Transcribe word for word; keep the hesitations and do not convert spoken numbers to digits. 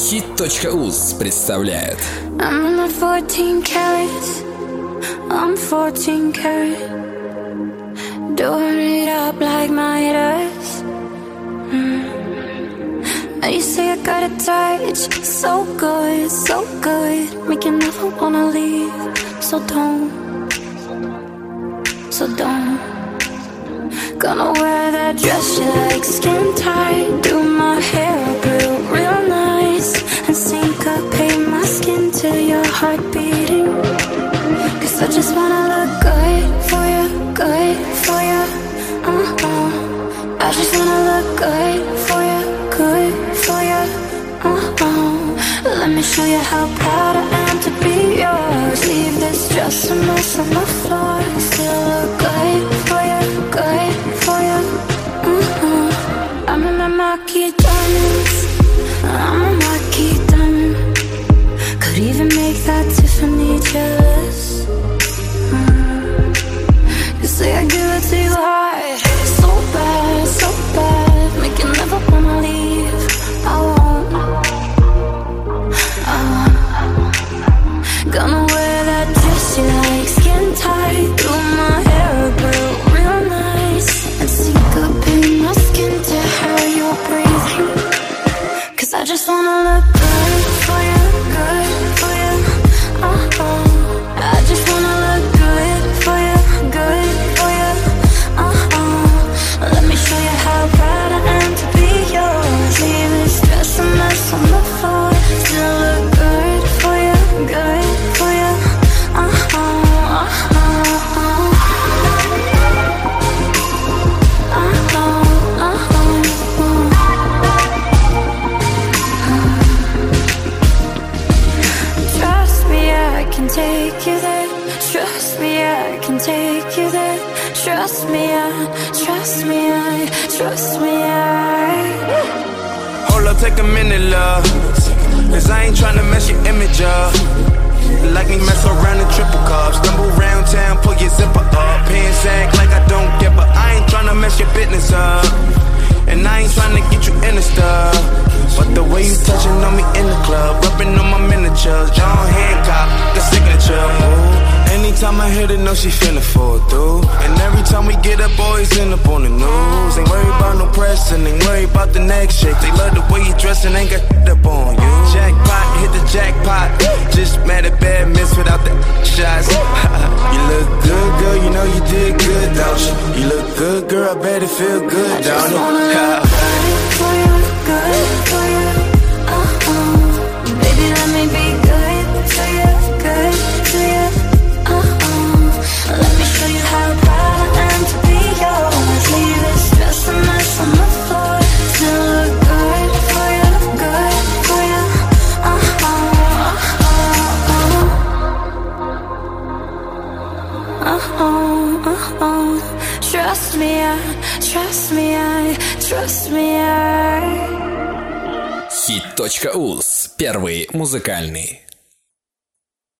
Хит.уз представляет. I'm not fourteen carats, I'm fourteen karat. Doing it up like Midas. mm. You say I got a touch, so good, so good. Make you never wanna leave. So don't, so don't. Gonna wear that dress you like, skin tight. Do my hair up real, real nice. And syncopate my skin to your heart beating. Cause I just wanna look good for you, good for you. uh-uh. I just wanna look good for you, good for you. uh-uh. Let me show you how proud I am to be yours. Leave this dress a mess on the floor. Still look good for you, good for you. uh-uh. I'm in my marquee diamonds, I'm a marquee diamond. Could even make that Tiffany jealous. mm. You say I give it to you hard, so bad, so bad. Make you never wanna leave. I won't, I won't. Gonna wear that dress you like, skin tight. Do my hair up real, real nice. And syncopate my skin to how you're breathing. Cause I just wanna look good for you, good for you. uh-uh. I just wanna look good for you, good for you. uh-uh. Let me show you how proud I am to be yours. Leave this dress a mess on the floor. Still look good for you, good for you. uh-uh, uh-uh, uh-uh, uh-uh. Trust me, I can take you there. Trust me, I can take you there. Trust me, I, trust me, I, trust me, I. Hold up, take a minute, love. Cause I ain't tryna mess your image up. Like me mess around in triple cups. Stumble round town, pull your zipper up. Pants act like I don't give a. I ain't tryna mess your business up. And I ain't tryna get you in the stuff. But the way you touching on me in the club, rubbing on my miniatures, John Hancock, the signature move. Anytime I hit it, know she finna fall through. And every time we get up, always end up on the news. Ain't worried about no press and ain't worried about the next shake. They love the way you dress and ain't got shit up on you. Jackpot, hit the jackpot. Just mad at bad miss without the shots. You look good, girl, you know you did good, don't you? You look good, girl, I bet it feel good, I don't just it? wanna look good for you, good for you. uh-uh. Baby, let me be good to you, good to you. uh-uh. Let me show you how proud I am to be yours. Leave this dress a mess on the floor. Still look good for you, good for you. uh-uh, uh-uh, uh-uh, uh-uh. Trust me, I, trust me, I, trust me, I. Хит.уз. Первый музыкальный.